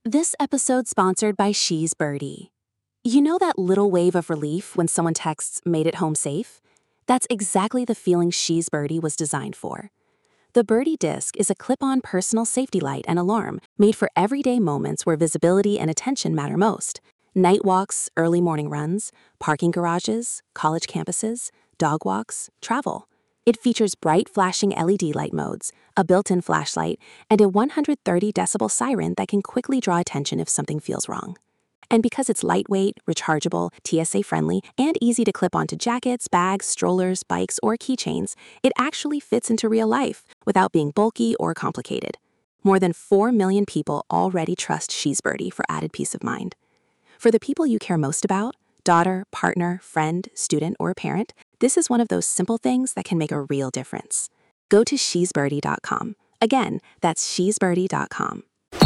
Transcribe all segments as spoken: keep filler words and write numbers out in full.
This episode's sponsored by She's Birdie. You know that little wave of relief when someone texts, "made it home safe"? That's exactly the feeling She's Birdie was designed for. The Birdie Disc is a clip-on personal safety light and alarm made for everyday moments where visibility and attention matter most. Night walks, early morning runs, parking garages, college campuses, dog walks, travel. It features bright flashing L E D light modes, a built-in flashlight, and a one hundred thirty decibel siren that can quickly draw attention if something feels wrong. And because it's lightweight, rechargeable, T S A-friendly, and easy to clip onto jackets, bags, strollers, bikes, or keychains, it actually fits into real life without being bulky or complicated. More than four million people already trust She's Birdie for added peace of mind. For the people you care most about, daughter, partner, friend, student, or parent, this is one of those simple things that can make a real difference. Go to she's birdie dot com. Again, that's she's birdie dot com.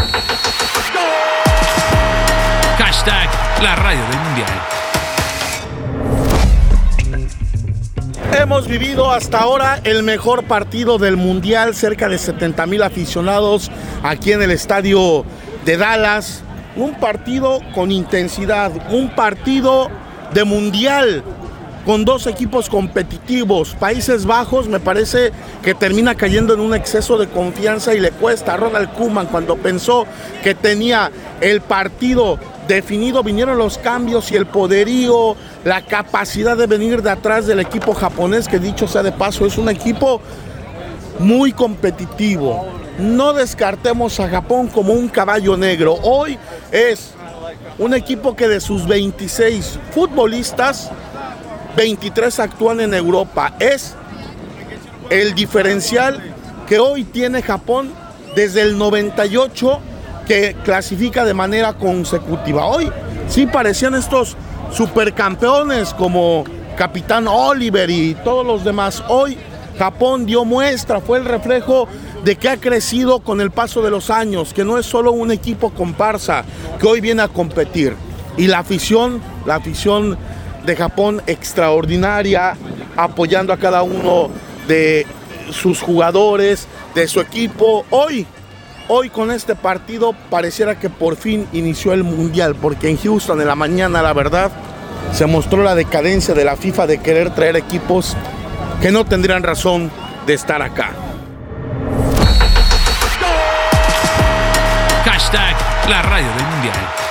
Hashtag la radio del mundial. Hemos vivido hasta ahora el mejor partido del mundial, cerca de setenta mil aficionados aquí en el estadio de Dallas. Un partido con intensidad, un partido de mundial con dos equipos competitivos. Países Bajos me parece que termina cayendo en un exceso de confianza y le cuesta a Ronald Koeman cuando pensó que tenía el partido definido. Vinieron los cambios y el poderío, la capacidad de venir de atrás del equipo japonés, que dicho sea de paso es un equipo muy competitivo. No descartemos a Japón como un caballo negro. Hoy es un equipo que de sus veintiséis futbolistas, veintitrés actúan en Europa. Es el diferencial que hoy tiene Japón desde el noventa y ocho, que clasifica de manera consecutiva. Hoy sí parecían estos supercampeones como Capitán Oliver y todos los demás. Hoy Japón dio muestra, fue el reflejo de que ha crecido con el paso de los años, que no es solo un equipo comparsa, que hoy viene a competir. Y la afición, la afición de Japón extraordinaria, apoyando a cada uno de sus jugadores, de su equipo. Hoy, hoy con este partido pareciera que por fin inició el Mundial, porque en Houston en la mañana, la verdad, se mostró la decadencia de la FIFA de querer traer equipos que no tendrían razón de estar acá. Hashtag la radio del mundial.